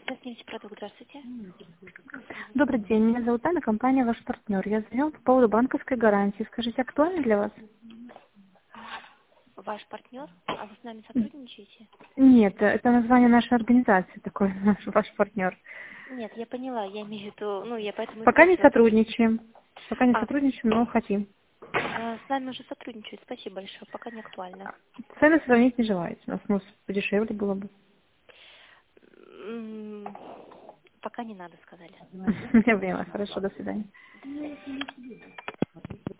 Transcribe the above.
Нефтепродукт, здравствуйте. Добрый день, меня зовут Анна, компания «Ваш партнер». Я звоню по поводу банковской гарантии. Скажите, актуально для вас? Ваш партнер? А вы с нами сотрудничаете? Нет, это название нашей организации такой, «Ваш партнер». Нет, я поняла, я имею в виду, я поэтому и Пока не спросила. сотрудничаем. Пока не А, сотрудничаем, но хотим. с нами уже сотрудничают, спасибо большое, пока не актуально. Цены сравнить не желаете. У нас подешевле было бы. М, Пока не надо, сказали. Я поняла. Хорошо, до свидания.